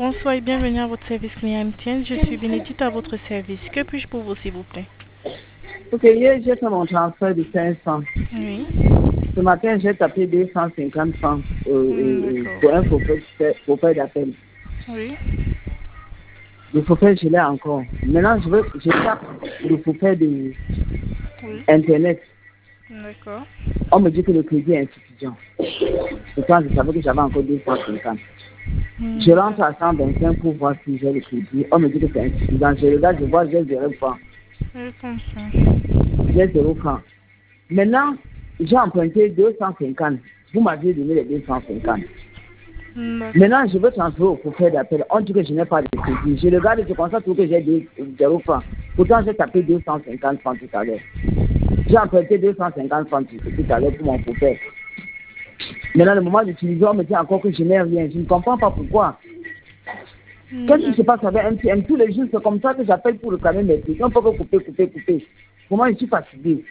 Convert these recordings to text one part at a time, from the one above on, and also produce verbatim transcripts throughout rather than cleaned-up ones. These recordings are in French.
Bonsoir et bienvenue à votre service client M T N. Je suis Bénédicte à votre service. Que puis-je pour vous, s'il vous plaît? Ok, hier j'ai fait mon transfert de cinq cents. Oui. Ce matin, j'ai tapé deux cent cinquante francs euh, Hmm, euh, d'accord. pour un forfait, forfait d'appel. Oui. Le forfait, je l'ai encore. Maintenant, je, veux, je tape le forfait de Oui. Internet. D'accord. On me dit que le crédit est insuffisant. Pourtant, je savais que j'avais encore deux cent cinquante. Hmm, Je rentre à cent vingt-cinq pour voir si j'ai le crédit. On me dit que c'est insuffisant. Je regarde, je vois, j'ai zéro francs. je comprends. J'ai zéro francs. Maintenant, j'ai emprunté deux cent cinquante. Vous m'aviez donné les deux cent cinquante. Hmm, d'accord. Maintenant, je veux transférer au forfait d'appel. On dit que je n'ai pas de crédit. Je regarde, je constate que j'ai deux- zéro francs. Pourtant, j'ai tapé deux cent cinquante francs tout à l'heure. J'ai emprunté deux cent cinquante francs tout tout à l'heure pour mon forfait. Maintenant, le moment d'utiliser, on me dit encore que je n'ai rien. Je ne comprends pas pourquoi. Hmm, Qu'est-ce qui se d'accord. passe avec M T N? Tous les jours, c'est comme ça que j'appelle pour réclamer mes prix. On peut que couper, couper, couper. Pour moi, je suis fatigué.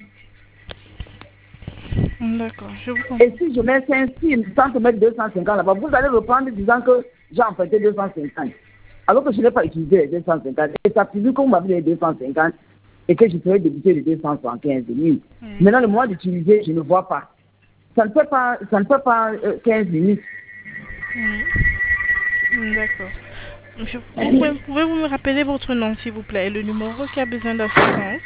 Hmm, d'accord. Je vous Et comprends. si je mets cinq, si sans te mettre deux cent cinquante là-bas, vous allez reprendre disant que j'ai emprunté deux cent cinquante. Alors que je n'ai pas utilisé les deux cent cinquante. Et ça plus que vous m'avez les deux cent cinquante et que je serais débuté les deux cent soixante-quinze. Oui. Oui. Maintenant, le moment d'utiliser, je ne vois pas. Ça ne fait pas, ça ne fait pas euh, quinze minutes. Oui. Hmm, d'accord. Je- vous pouvez, pouvez-vous me rappeler votre nom, s'il vous plaît, et le numéro qui a besoin d'assistance?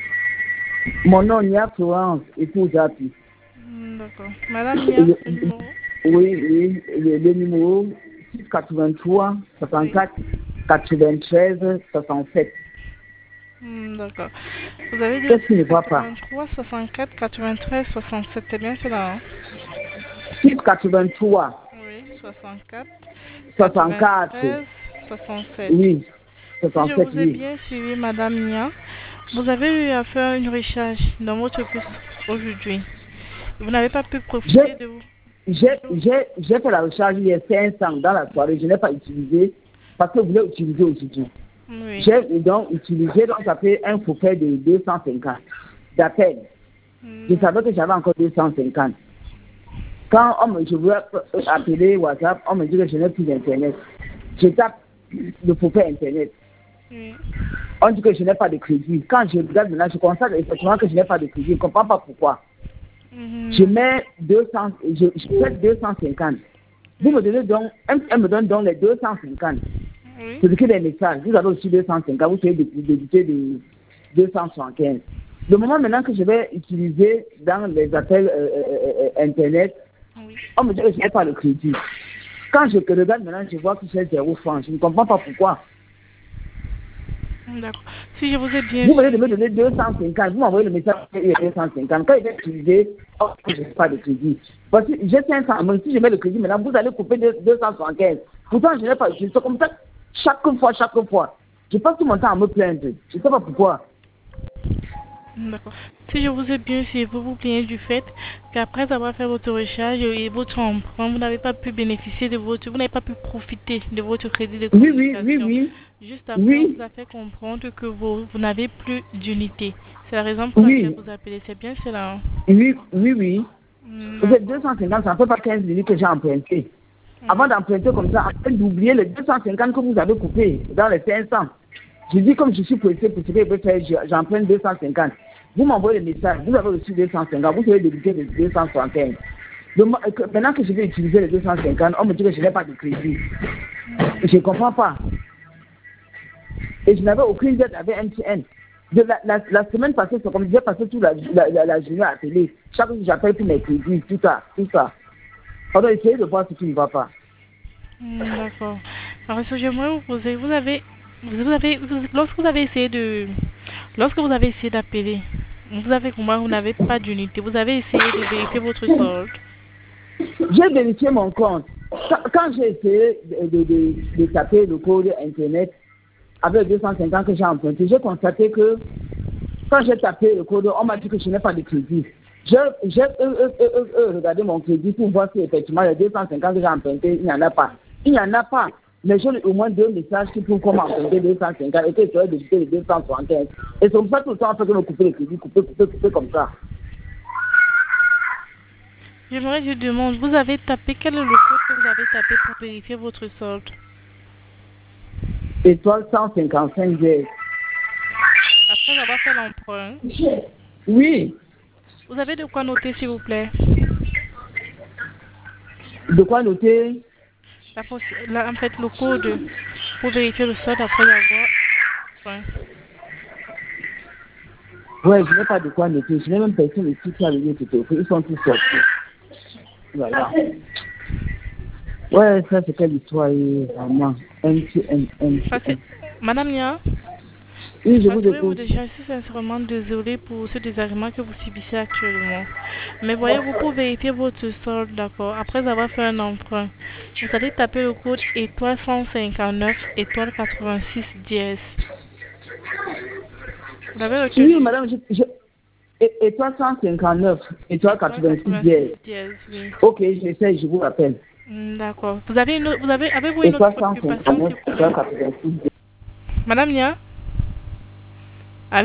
Mon nom, il y a Florence et tout Zapi. Hmm, d'accord. Madame Et Nia, le- le numéro? Oui, oui, le, le numéro six quatre-vingt-trois Oui. soixante-quatre quatre-vingt-treize soixante-sept. Hmm, d'accord. Vous avez dit le Qu'est-ce qui six ne va pas? quatre-vingt-trois soixante-quatre quatre-vingt-treize soixante-sept, c'est bien cela, hein? six quatre-vingt-trois Oui, soixante-quatre soixante-quatre. quatre-vingt-treize soixante-sept. Oui, Si je soixante-sept, vous ai oui. bien suivi, Madame Nia, vous avez eu à faire une recharge dans votre puce aujourd'hui. Vous n'avez pas pu J'ai profiter de vous. j'ai j'ai j'ai fait la recharge hier cinq cents dans la soirée. Je n'ai pas utilisé parce que je voulais utiliser aujourd'hui. Oui. J'ai donc utilisé, donc ça fait un forfait de deux cent cinquante d'appel. Je Hmm, savais que j'avais encore deux cent cinquante. Quand on me, je voulais appeler WhatsApp, on me dit que je n'ai plus d'Internet. Je tape le forfait Internet. oui. On dit que je n'ai pas de crédit. Quand je regarde maintenant, je constate effectivement que je n'ai pas de crédit. Je ne comprends pas pourquoi. Hmm, Je mets deux cents, je, je fais deux cent cinquante. Vous me donnez donc, elle, elle me donne donc les deux cent cinquante. oui. C'est écrit des messages. Vous avez aussi deux cent cinquante. Vous pouvez débiter de deux cent soixante-quinze. Le moment maintenant que je vais utiliser dans les appels euh, euh, euh, Internet, Oui. on me dit que je n'ai pas le crédit. Quand je regarde maintenant, je vois que j'ai zéro franc. Je ne comprends pas pourquoi. Hmm, d'accord. Si je vous ai bien Vous venez de me suivi. donner deux cent cinquante. Vous m'envoyez le message qu'il y a deux cent cinquante. Quand il est utilisé, oh, je n'ai pas de crédit. Parce que j'ai cinq cents. Mais si je mets le crédit maintenant, vous allez couper deux cent soixante-quinze. Pourtant, je n'ai pas utilisé. C'est comme ça, chaque fois, chaque fois. Je passe tout mon temps à me plaindre. Je ne sais pas pourquoi. Hmm, d'accord. Si je vous ai bien suivi, vous vous plaignez du fait qu'après avoir fait votre recharge et votre emprunt, vous n'avez pas pu bénéficier de votre, vous n'avez pas pu profiter de votre crédit de Oui, oui, oui, communication. oui. Juste après, on vous Oui, a fait comprendre que vous, vous n'avez plus d'unité. C'est la raison pour laquelle oui, vous appelez. C'est bien cela, hein? oui, oui, oui. Hmm, Vous êtes d'accord. deux cent cinquante, ça ne fait pas quinze minutes que j'ai emprunté. Avant Oui. d'emprunter comme ça, afin d'oublier les deux cent cinquante que vous avez coupés dans les cinq cents, je dis comme je suis pressé pour ce que je peux faire, je- j'emprunte deux cent cinquante. Vous m'envoyez le message, vous avez reçu deux cent cinquante, vous pouvez débuter les deux cent soixante-quinze. Le mo- que- Maintenant que je vais utiliser les deux cent cinquante, on me dit que je n'ai pas de crédit. Hmm, Je ne comprends pas. Et je n'avais aucune dette avec M T N. De la, la, la semaine passée, c'est comme j'ai passé toute la, la, la, la journée à la télé. Chaque jour, j'appelle pour mes crédits, tout ça, tout ça. On doit essayer de voir ce qui ne va pas. hmm, d'accord. Alors, ce que j'aimerais vous poser, vous avez, vous avez, vous- lorsque vous avez essayé de, lorsque vous avez essayé d'appeler, vous avez comment vous n'avez pas d'unité. Vous avez essayé de vérifier votre solde. J'ai vérifié mon compte. Quand, quand j'ai essayé de, de, de, de taper le code Internet avec deux cent cinquante que j'ai emprunté, j'ai constaté que quand j'ai tapé le code, on m'a dit que je n'ai pas de crédit. J'ai j'ai, euh, euh, euh, euh, euh, regardé mon crédit pour voir si effectivement les deux cent cinquante que j'ai emprunté, il n'y en a pas. Il n'y en a pas. Mais j'ai au moins deux messages qui prouvent comment emprunter deux cent cinquante et que je serais débité les deux cent soixante-quinze. Et c'est comme ça tout le temps on fait que me couper le crédit, couper, couper, couper comme ça. J'aimerais, je demande, vous avez tapé, quel est le code que vous avez tapé pour vérifier votre solde? étoile cent cinquante-cinq dièse. Après avoir fait l'emprunt, Oui. vous avez de quoi noter, s'il vous plaît? De quoi noter? La, la, en fait, le code pour vérifier le solde après avoir... Ouais. Ouais, je n'ai pas de quoi noter. Je n'ai même personne ici qui a venu te faire. Ils sont tous sortis. Voilà. Ouais, ça c'est quelle histoire, vraiment. M T N, M T N. Madame Nia? Oui, je vous écoute. Déjà, je suis sincèrement désolée pour ce désagrément que vous subissez actuellement. Mais voyez-vous, pour vérifier votre solde, d'accord, après avoir fait un emprunt, vous allez taper le code étoile cent cinquante-neuf, étoile quatre-vingt-six dièse. Vous l'avez retenu? Oui, madame, je, je, étoile cent cinquante-neuf, étoile quatre-vingt-six dièse. Oui. Ok, j'essaie, je vous rappelle. D'accord. Vous avez une, vous avez, avez-vous une autre préoccupation? étoile cent cinquante-neuf, étoile quatre-vingt-six dièse. Madame Nia?